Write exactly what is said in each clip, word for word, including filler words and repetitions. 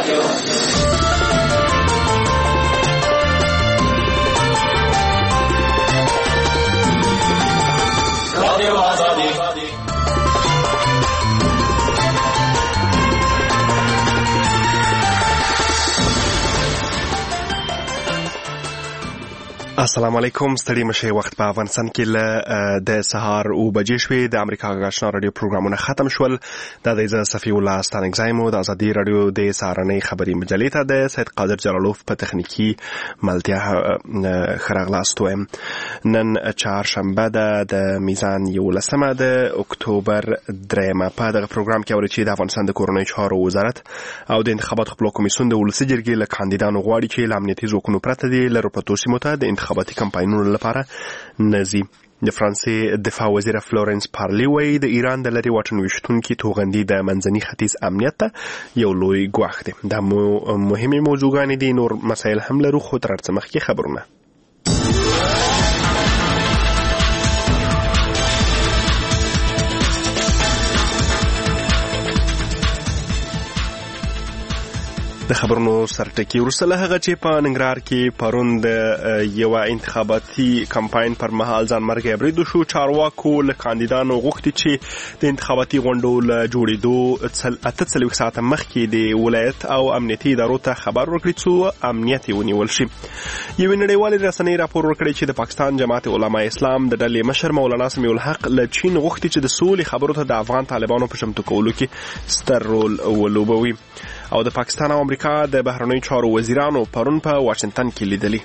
رادیو آزادی. السلام علیکم. ستړي مشه. وخت په افغانستان کې له د سهار او بجې شوې. د امریکا غاښنا رادیو پروګرامونه ختم شول. د دې ز صفی الله ستانګ زایمو د ازادي رادیو د سهارنۍ خبري مجلې ته د سید قادر جلالوف په تخنیکی ملتیا خراغلاستوم. نن چهارشنبه ده د میزان یولسمه د اکتوبر درېمه. په دغه پروګرام کې اوري چې د افغانستان د کورنۍ چارو وزارت او د انتخاباتو خپل کمیسیون د ولسی جرګې له کاندیدانو غواړي چې له امنیتي ځواکونو پرته دي له رپورټو سیمو ته د انتخاباتي کمپاینونو لپاره نزي. د فرانسې دفاع وزیر فلورنس پارلی وایي د ایران د لري واټن ویشتونکو توغندي د منځني ختیځ امنیت ته یو لوی ګواښ دی. دا مهمه موضوعګانې دي. نور مسایل هم لرو خو تر څه مخکې خبرونه. د خبرونو سرټکی وروسته له هغه چې په ننګرهار کې پرون د یو انتخاباتي کمپاین پر مهال ځانمرګي برید شو. چارواکو له کاندیدانو غوښتي چې د انتخاباتي غونډو له جوړېدو اته څلوېښت ساعته مخکې د ولایت او امنیتي ادارو ته خبر ورکړي څو امنیت ونیول شي. یوې نړیوالې رسنۍ راپور ورکړی چې د پاکستان جماعت علماء اسلام د ډلې مشر مولانا سمیع الحق له چین غوښتي چې د سولې خبرو ته د افغان طالبانو په چمتو کولو کې ستر رول ولوبوي. او د پاکستان او امریکا د بهرنیو چارو وزیرانو پرون په واشنگټن کې لیدلي.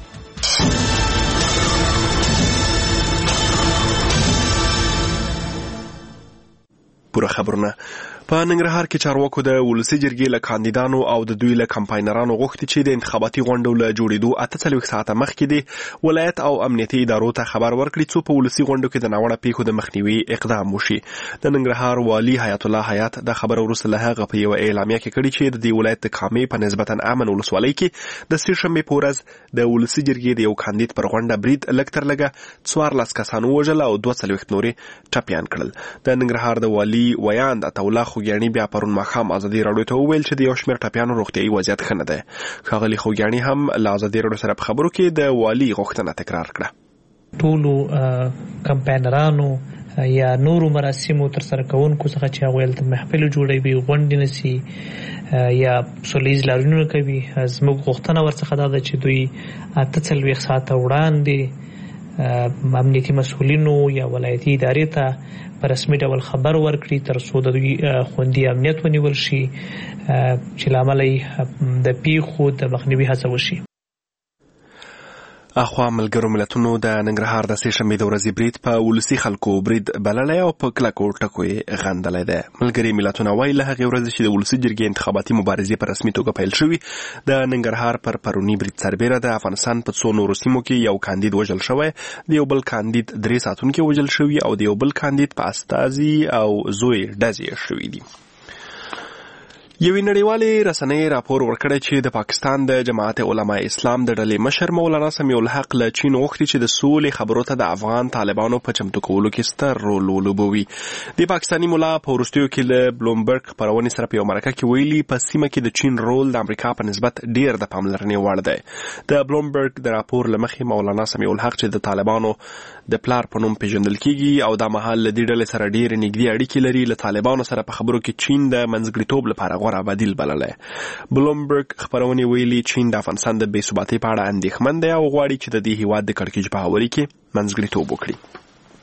پوره خبرونه. په ننګرهار کې چارواکو د ولسی جرګې له کاندیدانو او د دوی له کمپاینرانو غوښتي چې د انتخاباتي غونډو له جوړېدو اته څلوېښت ساعته مخکې د ولایت او امنیتي ادارو ته خبر ورکړي څو په ولسی غونډو کې د ناوړه پیښو د مخنیوي اقدام وشي. د ننګرهار والي حیات الله حیات د خبرو وروسته له هغه په یو اعلامیه کې کړي چې د دې ولایت د کامې په نسبتا امن ولسوالۍ کې د سې شنبې په ورځ د ولسی جرګې د یو کاندید پر غونډه برید لږ تر لږه څوارلس کسان ووژل او دوه څلوېښت نورې ټپیان کړل. د ننګرهار د والي ویاند عطاالله خوږیاڼي بیا پرون ماښام ازادي راډیو ته وویل چې د یو شمېر ټپیانو روغتیایي وضعیت ښه نه دی. ښاغلي خوږیاڼي هم له ازادي راډیو سره په خبرو کې د والي غوښتنه تکرار کړه. ټولو کمپاینرانو یا نورو مراسمو تر سره کوونکو څخه چې هغوی هلته محفل جوړوي، غونډې نیسي یا سولیز لاریونونه کوي، زموږ غوښتنه ورڅخه دا ده چې دوی اته څلوېښت ساعته وړاندې امنیتي مسؤلینو یا ولایتي ادارې ته په رسمي ډول خبر ورکړي تر څو د دوی خوندي امنیت ونیول شي چې له امله یې د پیښو د مخنیوي هڅه وشي. اخوا ملګرو ملتونو د ننګرهار د سې شنبې د ورځې برید په ولسي خلکو برید بللی او په کلکو ټکو یې غندلی دی. ملګري ملتونه وایي له هغې ورځې چې د ولسي جرګې انتخاباتي مبارزې په رسمي توګه پیل شوي، د ننګرهار پر پروني برید سربیره د افغانستان په څو نورو سیمو کې یو کاندید وژل شوی، د یو بل کاندید درې ساتونکي وژل شوي او د یو بل کاندید په استازي او زوی ډزې شوي دي. یوې نړیوالې رسنۍ راپور ورکړی چې د پاکستان د جماعت علماء اسلام د ډلې مشر مولانا سمیع الحق له چین غوښتي چې د سولې خبرو ته د افغان طالبانو په چمتو کولو کې ستر رول ولوبوي. د پاکستاني ملا په وروستیو کې له بلومبرګ خپرونې سره په یو مرکه کې ویلي په سیمه کې د چین رول د امریکا په نسبت ډیر د پاملرنې وړ دی. د بلومبرګ د راپور له مخې مولانا سمیع الحق چې د طالبانو د پلار په نوم پیژندل کیږي او د مهال له دې ډلې سره ډیر نږدې اړیکې لري، له طالبانو سره په خبرو کې چین د منځګړیتوب لپاره غوره بدیل بللی. بلومبرګ خبرونې ویلي چین د افغانستان د بې ثباتۍ په اړه اندېښمن دی او غواړي چې د دې هیواد د کړکېچ په هواري کې منځګړیتوب وکړي.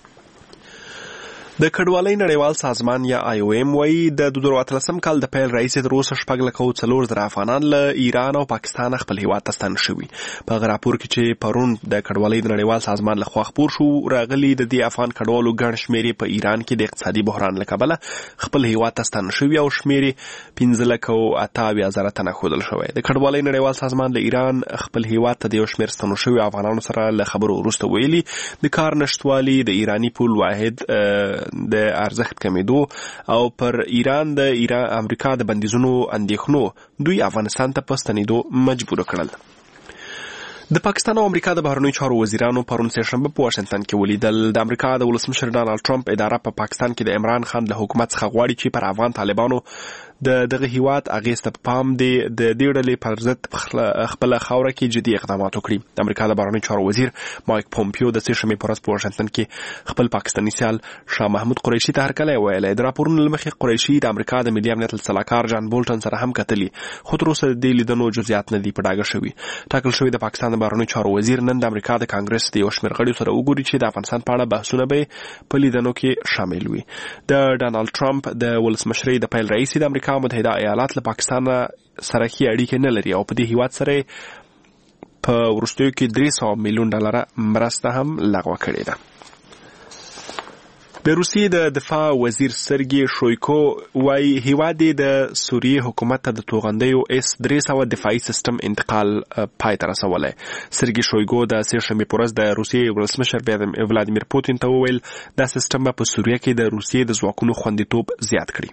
د کډوالۍ نړیوال سازمان یا آی او ایم وایي د دوه زره اتلسم کال د پیل راهیسې تر اوسه شپږ لکه او څلور زره افغانان له ایران او پاکستان خپل هیواد ته ستانه شوي. په هغه راپور کې چې پرون د کډوالۍ د نړیوال سازمان لخوا خپور شو راغلي د دې افغان کډوالو ګڼ شمېر په ایران کې د اقتصادي بحران له کبله خپل هیواد ته ستانه شوي او شمېر پنځه لکه او اته اویا زره تنه ښودل شوی. د کډوالۍ نړیوال سازمان له ایران خپل هیواد ته د یو شمېر ستنو شوي افغانانو سره له خبرو وروسته ویلي د کار نشتوالي د ایراني پول واحد د ارزښت کمیدو او پر ایران د ایران امریکا د بندیزونو اندېښنو دوی افغانستان ته په ستنېدو مجبور کړل. د پاکستان او امریکا د بهرنیو چارو وزیرانو پرون سه شنبه په واشنگټن کې ولیدل. د امریکا د ولسمشر ډانلډ ټرمپ اداره په پاکستان کې د عمران خان له حکومت څخه غواړي چې پر افغان طالبانو د دغه هیواد اغیز ته پام دی د دې ډلې پر ضد خپل خاوره کې جدي اقدامات وکړي. د امریکا د بهرنیو چارو وزیر مایک پومپیو د سه شنبې په ورځ په واشنگټن کې خپل پاکستاني سیال شاه محمود قریشي ته هرکلی ویلی. د راپورونو له مخې قریشي د امریکا د ملي امنیت سلاکار جان بولټن سره هم کتلي، خو تر اوسه د دې لیدنو جزئیات نه دي په ډاګه شوي. ټاکل شوی د پاکستان د بهرنیو چارو وزیر نن د امریکا د کانګرس د یو شمېر غړیو سره وګوري چې د افغانستان په اړه بحثونه به په لیدنو کې شامل وي. د ډانالډ ټرمپ د ولسمشرۍ د پیل رئیس د امریکا متحده ایالات له پاکستان سره ښې اړیکې نه لري او په دې هیواد سره په وروستیو کې درې سوه میلیون ډالره مرسته هم لغوه کړې ده. د روسیې د دفاع وزیر سرګي شویکو وايي هیواد د سوریې حکومت ته د توغندیو اس درې سوه دفاعي سیستم انتقال پای ته رسولی. سرګي شویګو د سه شنبې په ورځ د روسیې ولسمشر ولادیمیر پوتین ته وویل دا سیستم به په سوریه کې د روسیې د ځواکونو خوندیتوب زیات کړي.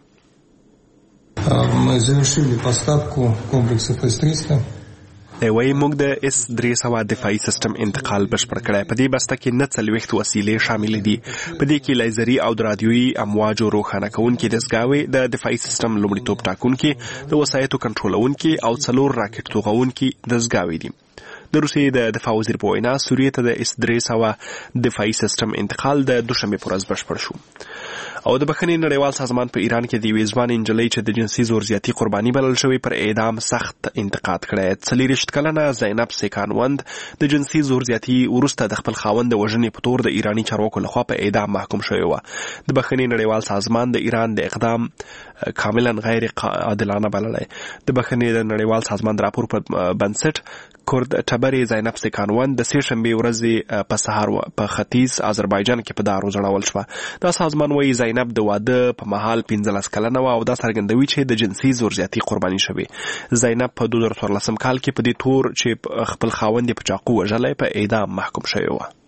Мы завершили поставку комплексов эс триста. دی وایي موږ د اس درې سوه دفاعي سیستم انتقال بشپړ کړی. په دې بسته کې نه څلوېښت وسیلې شاملې دي. په دې کې لیزري او د رادیويي امواجو روښانه کوونکې دستګاوې، د دفاعي سیستم لومړیتوب ټاکونکې، د وسایطو کنټرولونکې او څلور راکټ توغونکې دستګاوې دي. د روسیې د دفاع وزیر په وینا سوریې ته د اس درې سوه دفاعي سیستم انتقال د دوشنبې په ورځ بشپړ شو. او د بخښنې نړیوال سازمان په ایران کې د یوې ځوانې نجلۍ چې د جنسي زورزیاتي قرباني بلل شوې پر اعدام سخت انتقاد کړی. څلېرویشت کلنه زینب سیکانوند د جنسي زورزیاتي وروسته د خپل خاوند د وژنې په تور د ایراني چارواکو لخوا په اعدام محکوم شوې وه. د بخښنې نړیوال سازمان د ایران د اقدام کاملا غیر عادلانه بللی. د بخښنې د نړیوال سازمان د راپور په بنسټ کورد ټبرې زینب سیکانوند د سه شنبې ورځې په سهار په ختیځ آذربایجان کې په دار وځړول شوه. دا سازمان وایي زینب د واده په مهال پنځلس کلنه وه او دا څرګندوي چې د جنسي زورزیاتي قرباني شوې. زینب په دوه زره څوارلسم کال کې په دې تور چې خپل خاوند یې په چاقو وژلی په اعدام محکوم شوې وه.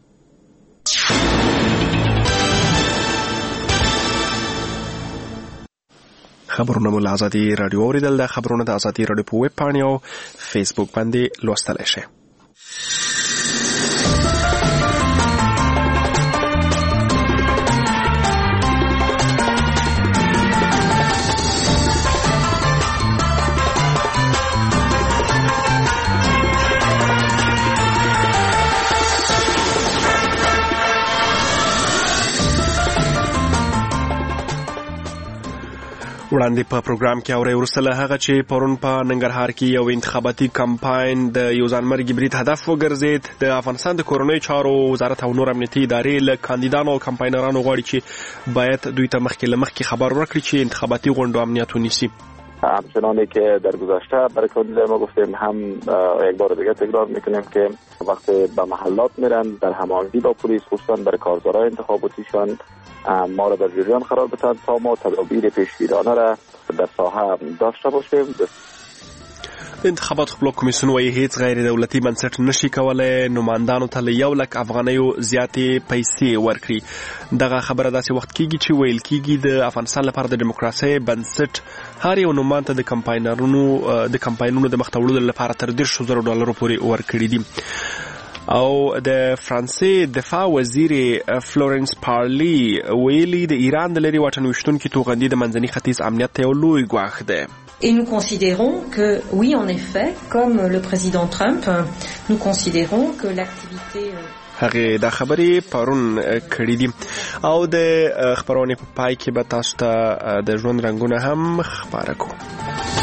خبرونه مو له ازادي راډیو اورېدل. د خبرونه د ازادي راډیو په ویب پاڼې او فیسبوک باندې لوستلی شئ. وړاندې په پروګرام کې اورئ وروسته له هغه چې پرون په ننګرهار کې یو انتخاباتي کمپاین د یو ځانمرګي برید هدف وګرځید. د افغانستان د کورنیو چارو وزارت او نور امنیتي ادارې له کاندیدانو او کمپاینرانو غواړي چې باید دوی ته مخکې له مخکې خبر ورکړي چې انتخاباتي غونډو امنیت ونیسي. همچنانی که در گذشته برای کاندیدای ما گفتیم هم یک بار دیگه تکرار میکنیم که وقتی به محلات میرن در هماهنگی با پلیس خصوصا برای کارزارای انتخاباتیشان ما را در جریان قرار بدن تا ما تدابیر پیشگیرانه را در ساحه داشته باشیم. د انتخاباتو خپلواک کمیسیون وایي هیڅ غیر دولتي بنسټ نشي کولی نوماندانو ته له یو لک افغانیو زیاتې پیسې ورکړي. دغه خبره داسې وخت کېږي چې ویل کېږي د افغانستان لپاره د ډیموکراسۍ بنسټ هر یو نومان ته د کمپاینرونو د کمپاینونو د مخته وړلو لپاره تر دېرشو زرو ډالرو پورې ورکړي دي. او د فرانسې دفاع وزیر فلورنس پارلی ویلي د ایران د لرې واټن ویشتونکي توغندي د منځني ختیځ امنیت ته یو لوی ګواښ دی. Et nous considérons que, oui, en effet, comme le président Trump, nous considérons que l'activité... هغه دا خبرې پرون کړې دي. او د خبرونې په پای کې به تاسو ته د ژوند رنګونه هم خبره کوو.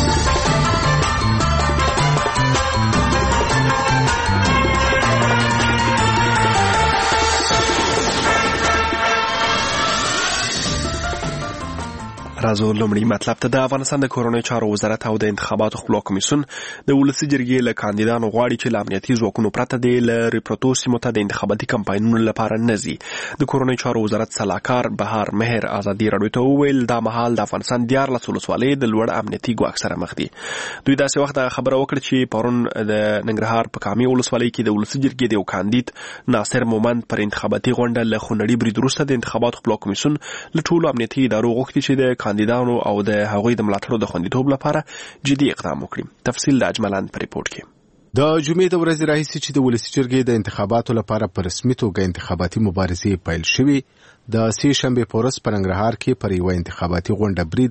راځو لومړی مطلب ته. د افغانستان د کورنیو چارو وزارت او د انتخاباتو خپلواک کمیسیون د ولسي جرګې له کاندیدانو غواړي چې له امنیتي ځواکونو پرته دی له ریپورتو سیمو ته د انتخاباتي کمپاینونو لپاره نه ځي. د کورنیو چارو وزارت سلاکار بهار مهر ازادي راډیو ته وویل دا مهال د افغانستان دیارلس ولسوالۍ د لوړ امنیتي ګواښ سره مخ دي. دوی داسې وخت خبره وکړه چې پرون د ننګرهار په کامې ولسوالۍ کې د ولسي جرګې د یو کاندید ناصر مومند پر انتخاباتي غونډه له خونړي برید وروسته د انتخاباتو خپلواک کمیسیون له ټولو امنیتي ادارو غوښتي چې د کاندیدانو او د هغوی د ملاتړو د خوندیتوب لپاره جدي اقدام وکړي. تفصیل د اجملان په ریپورت کې. د جمعې د ورځې راهیسې چې د ولسي جرګې د انتخاباتو لپاره په رسمي توګه انتخاباتي مبارزې پیل شوې، د سې شنبې په ورځ په ننګرهار کې پر یوه انتخاباتي غونډه برید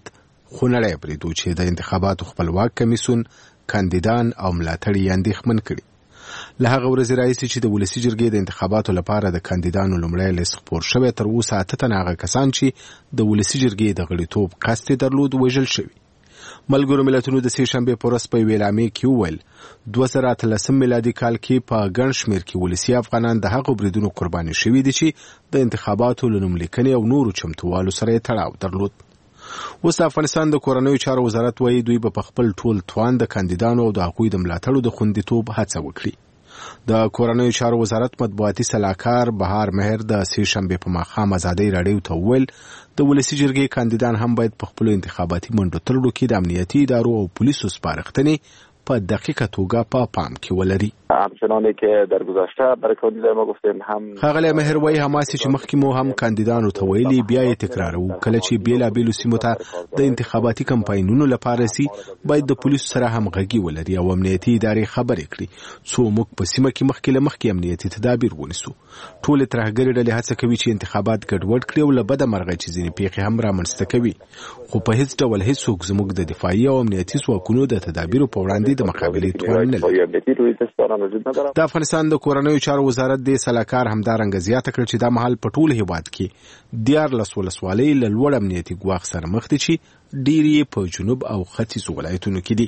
خونړی برید و چې د انتخاباتو خپلواک کمیسیون کاندیدان او ملاتړي یې اندېښمن کړي. له هغه ورځې راهیسې چې د ولسي جرګې د انتخاباتو لپاره د کاندیدانو لومړی لیست خپور شوی، تر اوسه اته تنه هغه کسان چې د ولسي جرګې د غړیتوب قصد یې درلود وژل شوي. ملګرو ملتونو د سې شنبې په ورځ په یوې اعلامیې کې وویل دوه زره اتلسم میلادي کال کې په ګڼ شمېر کې ولسي افغانان د هغو بریدونو قرباني شوي دي چې د انتخاباتو له نوملیکنې او نورو چمتووالو سره یې تړاو درلود. اوس د افغانستان د کورنیو چارو وزارت وایي دوی به په خپل ټول توان د کاندیدانو او د هغوی د ملاتړو د خوندیتوب هڅه وکړي. د کورنیو چارو وزارت مطبوعاتي سلاکار بهار مهر د سې شنبې په ماښام ازادۍ راډیو ته وویل د ولسي جرګې کاندیدان هم باید په خپلو انتخاباتي منډو ترړو کې د امنیتي ادارو او پولیسو سپارښتنې په دقیقه توګه په پا پام کې ولري. همچنانی که در گذشته برای کاندیدای ما گفتیم هم ښاغلی مهر وایي هماسې چې مخکې مو هم کاندیدانو ته ویلي بیا یې تکراروو، کله چې بېلابېلو سیمو ته د انتخاباتي کمپاینونو لپاره سي باید د پولیسو سره همغږي ولري او امنیتي ادارې خبرې کړي څو موږ په سیمه کې مخکې له مخکې امنیتي تدابیر ونیسو. ټولې ترهګرې ډلې هڅه کوي چې انتخابات ګډوډ کړي او له بده مرغه چې ځینې پیښې هم رامنځته کوي، خو په هیڅ ډول هیڅوک زموږ د دفاعي او امنیتي ځواکونو د تدابیرو په وړاندې د مقابلې توان نه لري. د افغانستان د کورنیو چارو وزارت د سلاکار همدارنګه زیاته کړه چې دا مهال په ټول هیواد کې دیارلس ولسوالۍ له لوړ امنیتي ګواښ سره مخ دي چې ډېرې په جنوب او ختیځو ولایتونو کې دي.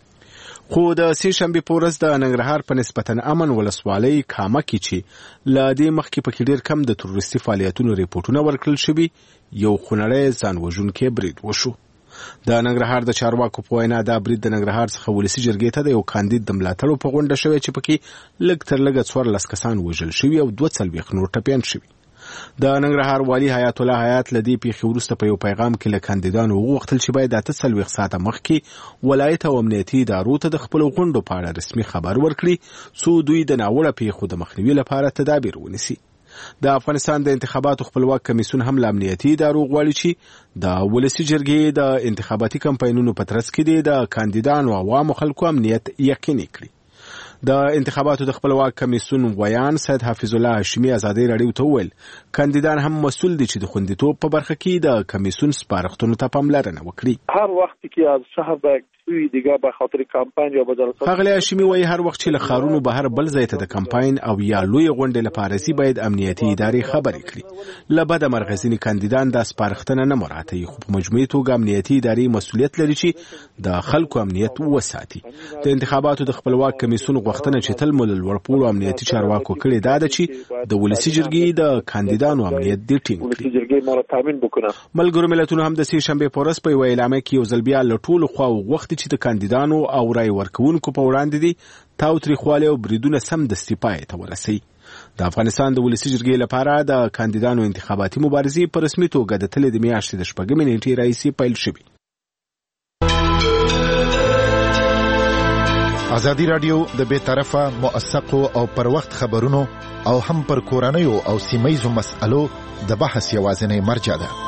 خو د سې شنبې په ورځ د ننګرهار په نسبتا امن ولسوالۍ کامه کې چې له دې مخکې پکې ډېر کم د تروریستي فعالیتونو ریپورټونه ورکړل شوي، یو خونړی ځان وژونکی برید وشو. د ننګرهار د چارواکو په وینا دا برید د ننګرهار څخه ولسي جرګې ته د یو کاندید د ملاتړو په غونډه شوی چې پکې لږ تر لږه څوارلس کسان وژل شوي او دوه څلوېښت نور ټپیان شوي. د ننګرهار والي حیات الله حیات له دې پیښې وروسته په یو پیغام کې له کاندیدانو وغوښتل چې باید اته څلوېښت ساعته مخکې ولایت او امنیتي ادارو ته د خپلو غونډو په اړه رسمي خبر ورکړي څو دوی د ناوړه پیښو د مخنیوي لپاره تدابیر ونیسي. د افغانستان د انتخاباتو خپلواک کمیسیون هم له امنیتي ادارو غواړي چې د ولسي جرګې د انتخاباتي کمپاینونو په ترڅ کې د کاندیدانو او عوامو خلکو امنیت یقیني کړي. د انتخاباتو د خپلواک کمیسیون ویان سید حافظ الله هاشمي ازادۍ راډیو ته وویل کاندیدان هم مسئول دي چې د خوندیتوب په برخه کې د کمیسیون سپارښتنو ته پاملرنه وکړي. هر وخت که از شهر به سوی دیگه به خاطر کمپاین یا به جلسات ښاغلی هاشمي وایي هر وخت چې له ښارونو بهر بل ځای ته د کمپاین او یا لوی غونډې لپاره ځي باید امنیتي ادارې خبرې کړي. له بده مرغه ځینې کاندیدان دا سپارښتنه نه مراعتوي، خو په مجموعي توګه امنیتي ادارې مسؤلیت لري چې د خلکو امنیت وساتي. د انتخاباتو د خپلواک کمیسیون غوښتنه چې تل مو له لوړپوړو امنیتي چارواکو کړې دا ده چې د ولسي جرګې د کاندیدانو امنیت دې ټینګ کړي. ملګرو ملتونو هم د سې شنبې په ورځ په یوه اعلامیه کې یو ځل بیا له ټولو خواوو غوښتي چې د کاندیدانو او رای ورکوونکو په وړاندې دي تاوتریخوالی او بریدونه سمدستي پای ته ورسوي. د افغانستان د ولسي جرګې لپاره د کاندیدانو انتخاباتي مبارزې په رسمي توګه د تلې د میاشتې د شپږمې نیټې راهیسې پیل شوي. ازادي راډیو د بې طرفه موثقو او پر وخت خبرونو او هم پر کورنیو او سیمه‌یزو مسألو د بحث یوازینی مرجع ده.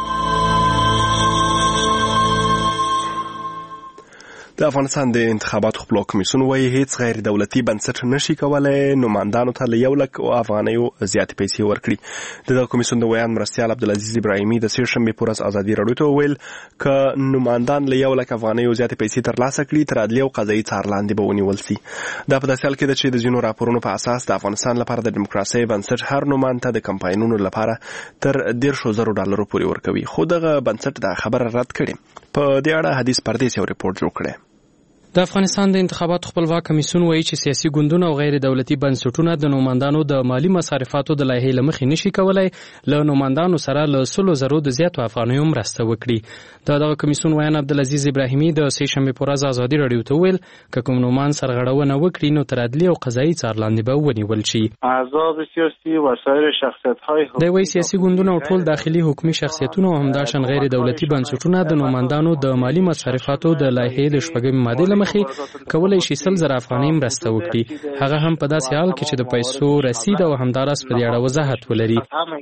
د افغانستان د انتخاباتو خپلواک کمیسیون وایي هیڅ غیر دولتي بنسټ نشي کولای نوماندانو ته له یو لک افغانیو زیاتې پیسې ورکړي. د دغه کمیسیون د ویان مرستیال عبدالعزیز ابراهیمي د سې شنبې په ورځ ازادي راډیو ته وویل که نوماندان له یو لک افغانیو زیاتې پیسې ترلاسه کړي تر عدلي او قضایي څار لاندې به ونیول سي. دا په داسې حال کې ده چې د ځینو راپورونو په اساس د افغانستان لپاره د ډیموکراسۍ بنسټ هر نوماند ته د کمپاینونو لپاره تر دیرشو زرو ډالرو پورې ورکوي، خو دغه بنسټ دا خبره رد کړې. په دې اړه حدیث پردیس یو ریپورت جوړ کړی. د افغانستان د انتخاباتو خپلواک کمیسیون وایي چې سیاسي ګوندونه او غیر دولتي بنسټونه د نوماندانو د مالی مصارفاتو د لایحې له مخې نشي کولای له نوماندانو سره له سلو زرو د زیاتو افغانیو مرسته وکړي. د دغه کمیسیون ویان عبدالعزیز ابراهیمي د سې شنبې په ورځ ازادي راډیو ته وویل که کوم نومان سرغړونه وکړي نو تر عدلي او قضایي څار لاندې به ونیول شي. احزاب سیاسي و سایر شخصیت‌های د وایي سیاسي ګوندونه او ټول داخلي حکومي شخصیتونه او همداشان غیر دولتي بنسټونه د نوماندانو د مالی مصارفاتو د لایحې د شپږمې ماده له لمخې کولای شي سل زره افغانۍ مرسته وکړي، هغه هم په داسې حال کې چې د پیسو رسید او همداراز په دې اړه وضاحت ولري.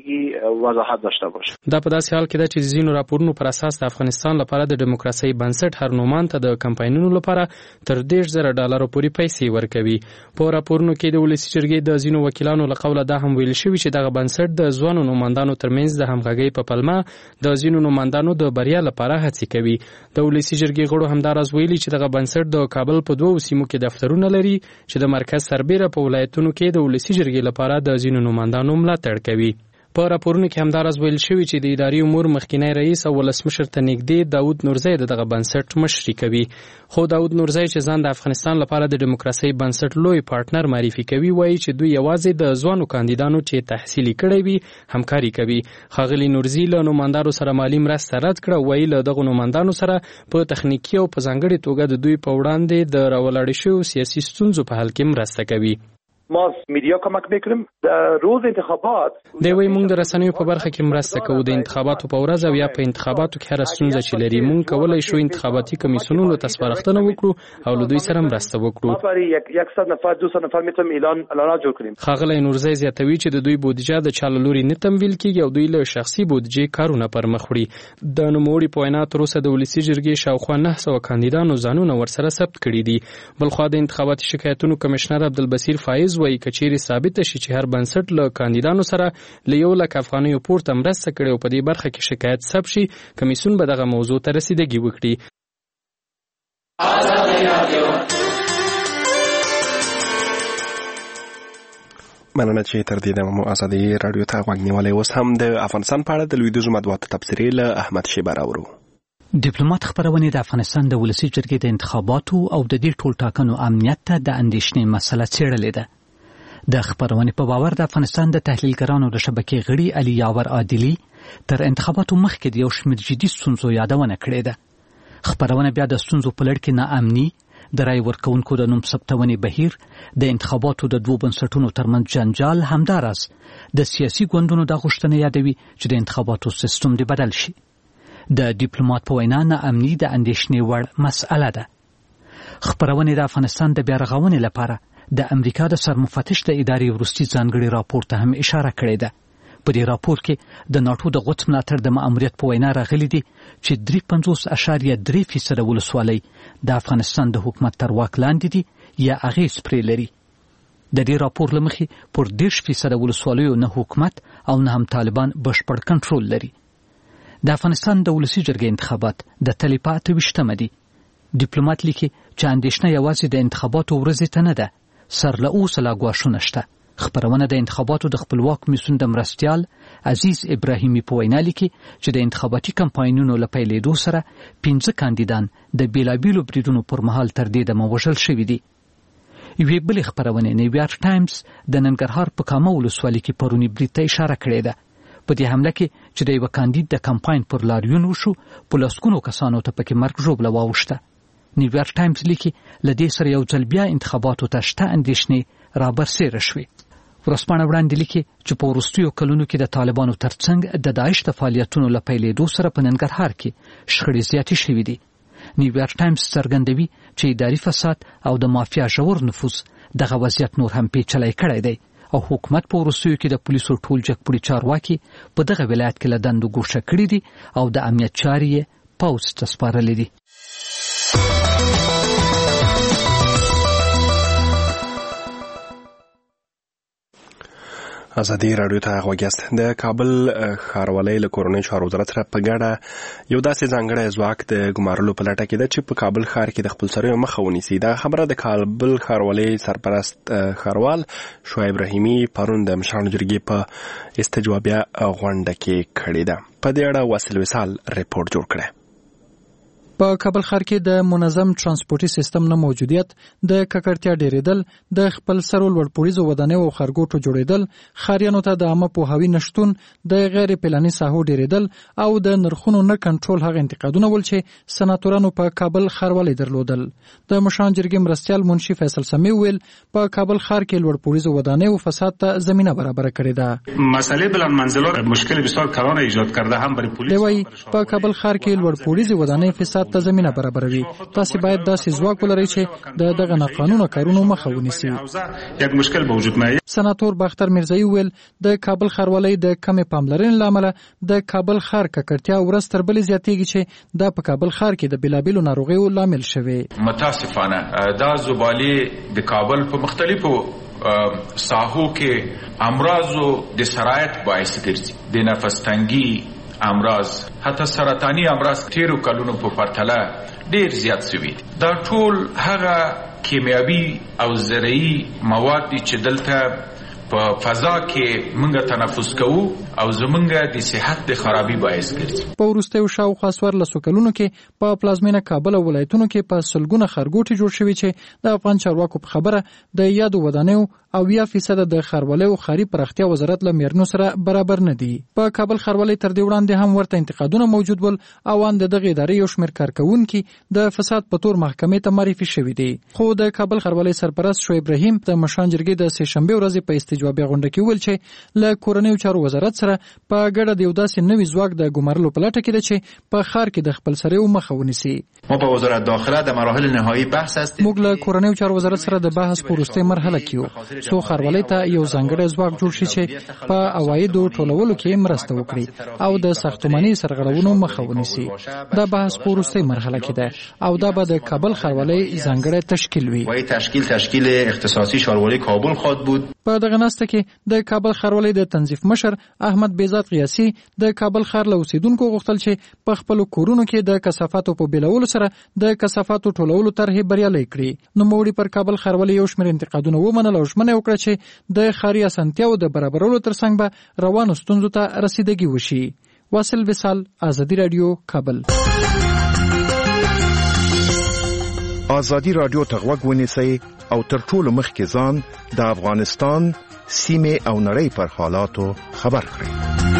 دا په داسې حال کې ده چې ځینو راپورونو پر اساس د افغانستان لپاره د دیموکراسۍ بنسټ هر نومان ته د کمپاینونو لپاره تر دېرش زره ډالرو پورې پیسې ورکوي. په راپورونو کې د ولسي جرګې د ځینو وکیلانو له قوله دا هم ویل شوي چې دغه بنسټ د ځوانو نوماندانو ترمنځ د همغږۍ په پلمه د ځینو نوماندانو د بریا لپاره هڅې کوي. د ولسي جرګې غړو همداراز ویلي چې دغه بنسټ د کابل په دوو سیمو کې دفترونه لري چې د مرکز سربیره په ولایتونو کې د ولسي جرګې لپاره د ځینو نوماندانو ملاتړ کوي. په راپورونو کې همداراز ویل شوي چې د اداري امور مخکینی رئیس او ولسمشر ته نږدې داود نورزی د دغه بنسټ مشري کوي. خو داود نورزی چې ځان د افغانستان لپاره د دیموکراسۍ بنسټ لوی پارټنر معرفي کوي، وایي چې دوی یوازې د ځوانو کاندیدانو چې تحصیلي کړی وي همکاري کوي. ښاغلي نورزي له نوماندارو سره مالي مرسته رد کړه، وایي له دغو نوماندانو سره په تخنیکي او په ځانګړې توګه د دوی په وړاندې د راولاړې شویو سیاسي ستونزو په حل کې مرسته کوي. ما میډیا کمک میکنیم د روز انتخابات دی وی موږ د رسنیو په برخه کې مرسته کوو. د انتخاباتو په ورځ او یا په انتخاباتو کې هر ستونزه چې لري موږ کولای شو انتخاباتي کمیسیونونو ته سپارښتنه وکړو او له دوی سره مرسته وکړو. ما برای صد نفر دویست نفر میتونیم اعلان اعلانات جوړ کړیم. ښاغلی نورزی زیاتوي چې د دوی بودیجه د چا له لوري نه تمویل کیږي او دوی له شخصي بودیجې کارونه پر مخ وړي. د نوموړي په وینا تر اوسه د ولسي جرګې شاوخوا نه سوه کاندیدانو ځانونه ورسره ثبت کړي دي. بلخوا د انتخاباتي شکایتونو کمشنر عبدالبصیر فایز وایي که چیرې ثابته شي چې هر بنسټ له کاندیدانو سره له یو لک افغانیو پورته مرسته کړې او په دې برخه کې شکایت ثبت شي، کمیسیون به دغه موضوع ته رسیدګي وکړي. مننه چې تر دې دمه مو ازادي راډیو ته غوږ نیولی. اوس هم د افغانستان په اړه د لویدیځو مطبوعاتو تبصرې له احمد شیبه راوړو. ډیپلوماټ خبرونه د افغانستان د ولسي جرګې د انتخاباتو او د دې ټول ټاکنو امنیت ته د اندېښنې مسله څېړلې ده. د خبرونې په باور د افغانستان د تحلیلګرانو د شبکې غړي علي یاور عادلي تر انتخاباتو مخکې د یو شمېر جدي ستونزو یادونه کړې ده. خبرونه بیا د ستونزو په لړ کې ناامني، د رای ورکوونکو د نوم ثبتونې بهیر، د انتخاباتو د دوو بنسټونو ترمنځ جنجال، همداراز د سیاسي ګوندونو د غوښتنې یادوي چې د انتخاباتو سیستم دې بدل شي. د ډیپلوماټ په وینا ناامني د اندېښنې وړ مسأله ده. خبرونه د افغانستان د بیا رغونې لپاره د امریکا د سرمفتش د ادارې وروستي ځانګړي راپور ته هم اشاره کړې ده. په دې راپور کې د ناټو د غوڅ ملاتړ د ماموریت په وینا راغلي دي چې درې پنځوس اعشاریه درې فیصده ولسوالۍ د افغانستان د حکومت تر واک لاندې دي یا اغېز پرې لري. د دې راپور له مخې پر دېرش فیصده ولسوالیو نه حکومت او نه هم طالبان بشپړ کنټرول لري. د افغانستان د ولسي جرګې انتخابات د تلې په اته ویشتمه دي. ډیپلوماټ لیکي چې اندېښنه یوازې د انتخاباتو ورځې ته نه ده، سر له اوسه لا ګواښونه شته. خبرونه د انتخاباتو د خپلواک کمیسیون د مرستیال عزیز ابراهیمي په وینا لیکي چې د انتخاباتي کمپاینونو له پیلېدو سره پنځه کاندیدان د بیلابیلو بریدونو پر مهال تر دې دمه وژل شوي دي. یوې بلې خبرونې نیویارک ټایمز د ننګرهار په کامه ولسوالۍ کې پرونی برید ته اشاره کړې ده. په دې حمله کې چې د یوه کاندید د کمپاین پر لاریون وشو، په لسګونو کسانو ته پکې مرګ ژوبله واوښته. نیویارک ټایمز لیکي له دې سره یو ځل بیا انتخاباتو ته شته اندېښنې رابرسېره شوې. ورځپاڼه وړاندې لیکي چې په وروستیو کلونو کې د طالبانو ترڅنګ د داعش د فعالیتونو له پیلېدو سره په ننګرهار کې شخړې زیاتې شوې دي. نیویارک ټایمز څرګندوي چې اداري فساد او د مافیا ژور نفوذ دغه وضعیت نور هم پیچلی کړی دی او حکومت په وروستیو کې د پولیسو ټول جګپوړي چارواکي په دغه ولایت کې له دندو ګوښه کړي دي او د امنیت چارې یې پوځ ته سپارلې دي. ازادي راډیو ته غوږ یاست. د کابل ښاروالۍ له کورنۍ چارو وزارت سره په ګډه یو داسې ځانګړی ځواک د ګمارلو په لټه کې ده چې په کابل ښار کې د خپلسریو مخه ونیسي. دا خبره د کابل ښاروالۍ سرپرست ښاروال شعیب رحیمي پرون د مشرانو جرګې په استجوابیه غونډه کې کړې ده. په دې اړه واصل وصال ریپورت جوړ کړی. په کابل ښار کې د منظم ترانسپورتي سیستم نه موجودیت، د ککړتیا ډیریدل، د خپل سرو لوړپوړیزو ودانیو او خرګوټو جوړیدل، ښاریانو ته د عامه پوهاوي نشتون، د غیر پلاني ساحو ډیریدل او د نرخونو نه کنټرول هغه انتقادونه ول چې سناتورانو په کابل ښاروالۍ درلودل. د مشران جرګې مرستیال منشي فیصل سمي ویل په کابل ښار کې لوړپوړیزو ودانیو فساد ته زمینه برابر کړې ده. مسئله بلند منزله مشکل بسیار کلان ایجاد کرده هم برای پلیس. دوی په کابل ښار کې لوړپوړیزو ودانیو فساد فساد ته زمینه برابروي. تاسو باید داسې ځواک ولرئ چې د دغه ناقانونه کارونو مخه ونیسي. یک مشکل وجود میاد. سناتور باختر میرزایی ویل د کابل ښاروالۍ د کمې پاملرنې له امله د کابل ښار ککړتیا ورځ تر بلې زیاتېږي چې دا په کابل ښار کې د بېلابېلو ناروغیو لامل شوی. متاسفانه دا زبالې د کابل په مختلفو ساحو کې امراضو د سرایت باعث ګرځي. د نفس تنګي امراض، حتی سرطاني امراض تیرو کلونو په پرتله ډیر زیات شوي. دا ټول هغه کیمیاوي او زرعي مواد دي چې دلته په فضا کې موږ تنفس کوو او زمونږ د صحت د خرابي باعث ګرځي. په وروستیو شاوخوا څوارلسو کلونو کې په پلازمینه کابل او ولایتونو کې په سلګونه ښارګوټي جوړ شوي چې د افغان چارواکو په خبره د یادو ودانیو اویا فیصد د ښاروالۍ او ښاري پراختیا وزارت له معیارونو سره برابر نه دي. په کابل ښاروالۍ تر دې وړاندې هم ورته انتقادونه موجود ول او ان د دغه ادارې یو شمېر کارکوونکي د فساد په تور محکمې ته معرفي شوي دي. خو د کابل ښاروالۍ سرپرست شعیب ابراهیم د مشان جرګې د سه شنبه ورځې په استجوابي غونډه کې ویل چې له کورنیو چارو وزارت سره په ګډه د یو داسې نوي ځواک د ګمارلو په لټه کې ده چې په ښار کې د خپل سریو مخه ونیسي. ما با وزارت داخله در مراحل نهایی بحث هستیم. موږ له کورنیو چارو وزارت سره د بحث په وروستۍ مرحله کې یو څو ښاروالۍ ته یو ځانګړی ځواک جوړ شي چې په عوایدو ټولولو کې مرسته وکړي او د ساختماني سرغړونو مخه ونیسي. دا بحث په وروستۍ مرحله کې ده او دا به د کابل ښاروالۍ ځانګړی تشکیل وي. وای تشکیل تشکیل اختصاصي ښاروالۍ کابل خواهد بود. په دغه ناسته کې د کابل ښاروالۍ د تنظیف مشر احمد بیزاد قیاسي د کابل ښار له اوسیدونکو غوښتل چې په خپل کورونو کې د کثافاتو په بیلولو سره د کثافاتو ټولولو طرحې بریالۍ کړي. نو موړي پر کابل ښاروالۍ یو شمېر انتقادونه ومنل او ژمنه وکړه چې د ښاري اسانتیاوو د برابرولو ترڅنګ به روانو ستونزو ته رسیدګي وشي. واصل وصال، ازادي رادیو، کابل. ازادي رادیو ته غوږ ونیسئ او تر ټولو مخکې ځان د افغانستان سیمې او نړۍ پر حالاتو خبر کړئ.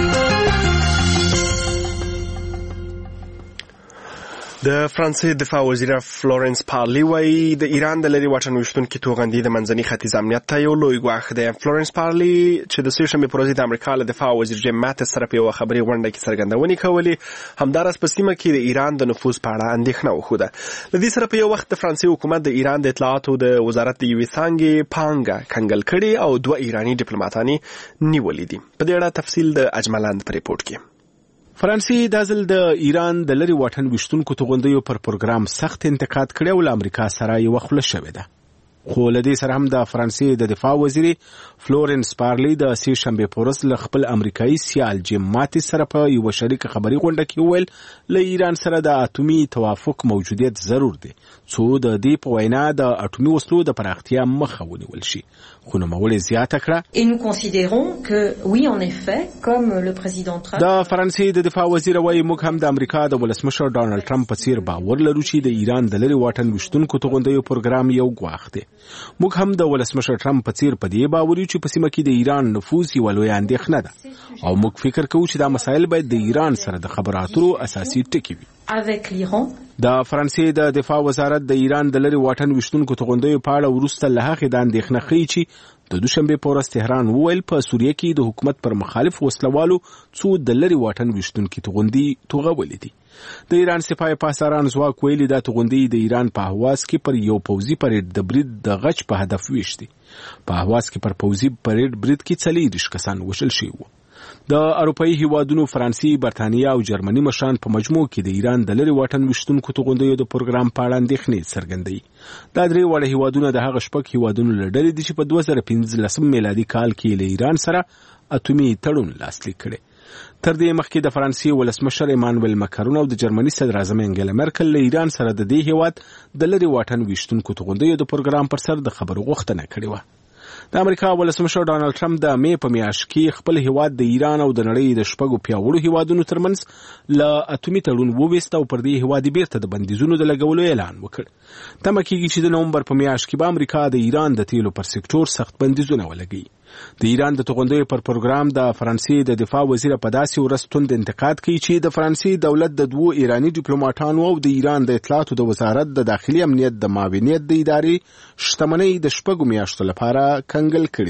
د فرانسې دفاع وزیر فلورنس پارلی وایي د ایران د لري واټن ویشتونکي توغندي د منځني ختیځ امنیت ته یو لوی ګواښ دی. فلورنس پارلی چې د سه شنبې پر ورځ د امریکا له دفاع وزیر جیم ماتس سره په یوه خبري غونډه کې څرګندونې کولې، همداراز په سیمه کې د ایران د نفوذ په اړه اندېښنه وښوده. له دې سره په یو وخت د فرانسې حکومت د ایران د اطلاعاتو د وزارت د یوې څانګې پانګه کنګل کړې او دوه ایراني ډیپلوماټان نیولي دي. په دې اړه تفصیل د اجملاند په ریپورت کې. فرانسې د ځل د ایران د لري واټن ویشتونکو توغندیو پر پروګرام سخت انتقاد کړی او امریکا سره یو خوله شوې ده. خو له دې سره هم د فرانسې د دفاع وزیر فلورنس پارلی د سه شنبې په ورځ له خپل امریکایي سیال جیم ماتس سره په یو شریک خبري غونډه کې ویل له ایران سره د اټومي توافق موجودیت ضرور دی څو د دې په وینا د اټومي وسلو د پراختیا مخه ونیول شي. خو نوموړي زیاته کړه Et nous considérons que oui en effet comme le président Trump د فرانسې د دفاع وزیر وايي موږ هم د امریکا د ولسمشر ډانلډ ټرمپ په څیر باور لرو چې د ایران د لري واټن ویشتونکو توغندیو پروګرام یو ګواښ دی. موږ هم د ولسمشر ټرمپ په څیر په دې باور یو چې په سیمه کې د ایران نفوذ یو لوی اندېښنه ده او موږ فکر کوو چې دا مسایل باید د ایران سره د خبرو اترو اساسي ټکي وي. avec l'Iran. د فرانسې د دفاع وزارت د ایران د لري واټن ویشتونکو توغندیو په اړه وروسته له هغې د اندېښنه ښیي چې د دوشنبې په ورځ تهران وویل په سوریه کې د حکومت پر مخالف وسلوالو څو د لري واټن ویشتونکي توغندي توغولې دي. د ایران سپاه پاسداران ځواک ویلي دا توغندي د ایران په اهواز کې پر یو پوځي پریډ د برید د غچ په هدف ویشتي. په اهواز کې پر پوځي پریډ برید کې څلېرویشت کسان وژل شوي وو. د اروپایي هیوادونو فرانسې، برتانیا او جرمني مشران په مجموع کې د ایران د لري واټن ویشتونکو توغندیو د پروګرام په اړه اندېښنې څرګندوي. دا درې واړه هیوادونه د هغه شپږ هیوادونو له ډلې دي چې په دوه زره پنځلسم میلادي کال کې له ایران سره اټومي تړون لاسلیک کړی. تر دې مخکې د فرانسې ولسمشر ایمانویل ماکرون او د جرمني صدر اعظم انګیلا مرکل له ایران سره د دې هیواد د لري واټن ویشتونکو توغندیو د پروګرام پر سر د خبرو غوښتنه کړې وه. د امریکا ولسمشر ډانلډ ټرمپ د مې په میاشت کې خپل هیواد د ایران او د نړۍ د شپږو پیاوړو هیوادونو ترمنځ له اټومي تړون وویست او پر دې هیواد بیرته د بندیزونو د لګولو اعلان وکړ. تمه کېږي چې د نومبر په میاشت کې به امریکا د ایران د تیلو پر سکتور سخت بندیزونه ولګوي. د ایران د توغندیو پر پروګرام د فرانسې د دفاع وزیر په داسې ورځ توند انتقاد کوي چې د فرانسې دولت د دوو ایرانی ډیپلوماټانو او د ایران د اطلاعاتو د وزارت د داخلي امنیت د معاونیت د ادارې شتمنۍ د شپږو میاشتو لپاره کنګل کړې دي.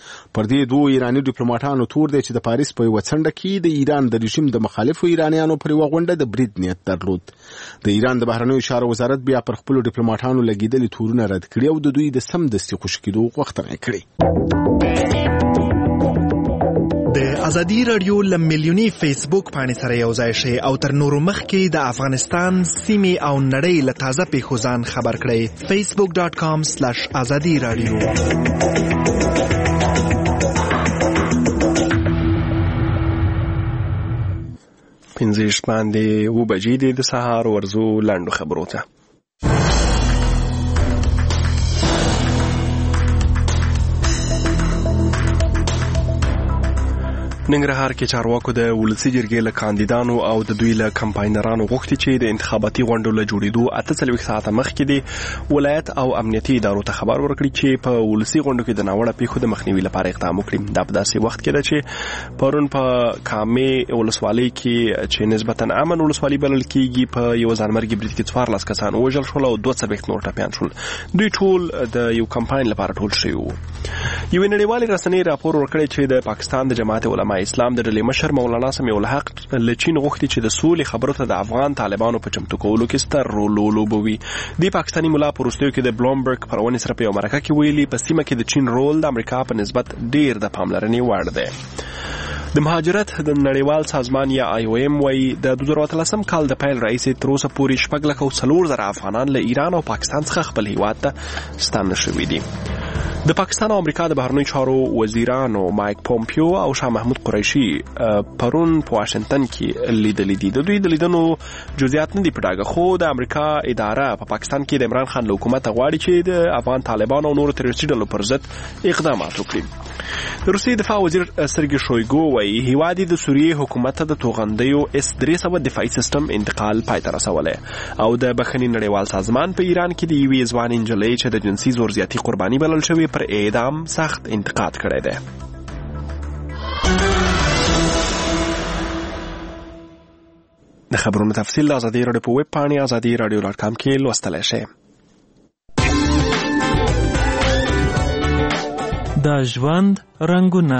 پر دې دوه ایرانی ډیپلوماټانو تور دی چې د پاریس په یوه څنډه کې د ایران د رژیم د مخالفو ایرانیانو پر یوه غونډه د برید نیت درلود. د ایران د بهرنیو چارو وزارت بیا پر خپلو ډیپلوماټانو لګېدلي تورونه رد کړي او د دوی د سمدستي خوشي کېدو غوښتنه یې کړې. د ازادي رادیو له میلیوني فیسبوک پاڼې سره یو ځای شئ او تر نورو مخکې د افغانستان سیمې او نړۍ له تازه پیښو ځان خبر کړئ. فیسبوک ډاټ کام سلیش ازادي رادیو. پنځه شپاندې اوه بجې دي د سهار ورځو لنډو خبرو ته. ننګرهار کې چارواکو د ولسي جرګې له کاندیدانو او د دوی له کمپاینرانو غوښتي چې د انتخاباتي غونډو له جوړېدو اته څلوېښت ساعته مخکې د ولایت او امنیتي ادارو ته خبر ورکړي چې په ولسي غونډو کې د ناوړه پیښو د مخنیوي لپاره اقدام وکړي. دا په داسې وخت کې ده چې پرون په کامې ولسوالۍ کې چې نسبتا امن ولسوالۍ بلل کېږي په یو ځانمرګي برید کې څوارلس کسان ووژل شول او دوه څلوېښت نور ټپیان شول. دوی ټول د یو کمپاین لپاره ټول شوي وو. یوې نړیوالې رسنۍ راپور ورکړی چې د پاکستان د جماعت علماء اسلام د ډلې مشر مولانا سمیع الحق له چین غوښتي چې د سولې خبرو ته د افغان طالبانو په چمتو کولو کې ستر رول ولوبوي. د پاکستاني ملا په وروستیو کې د بلومبرګ پرونې سره په یو مرکه کې ویلي په سیمه کې د چین رول د امریکا په نسبت ډیر د پاملرنې وړ دی. د مهاجرت د نړیوال سازمان یا آی او ایم وايي د دوه زره اتلسم کال د پیل راهیسې تر اوسه پورې شپږ لکه او څلور زره افغانان له ایران او پاکستان څخه خپل هیواد ته ستانه شوي دي. د پاکستان او امریکا د بهرنیو چارو وزیرانو مایک پومپیو او شاه محمود قریشي پرون په واشنگټن کې لیدلي دي. د دوی د لیدنو جزئیات نه دي په ډاګه، خو د امریکا اداره په پا پاکستان کې د عمران خان له حکومت غواړي چې د افغان طالبانو او نورو تروریستي ډلو پر ضد اقدامات وکړي. د روسیې دفاع وزیر سرګي شویګو وايي هیواد د سوریې حکومت د توغندیو اس درې سوه دفاعي سیستم انتقال پای ته رسولی او د بخښنې نړیوال سازمان په ایران کې د یوې ځوانې نجلۍ چې د جنسي زور زیاتي قرباني بلل شوې پر اعدام سخت انتقاد کړی دی. د خبرونو تفصیل د ازادي راډیو په ویب پاڼې ازادي راډیو ډاټ کام کې لوستلی شئ. د ژوند رنګونه.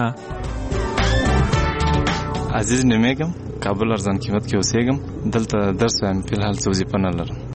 عزیز نومیږم، کابل ارزان قیمت کې اوسېږم. دلته درس وایم، فی الحال څه وظیفه نه لرم.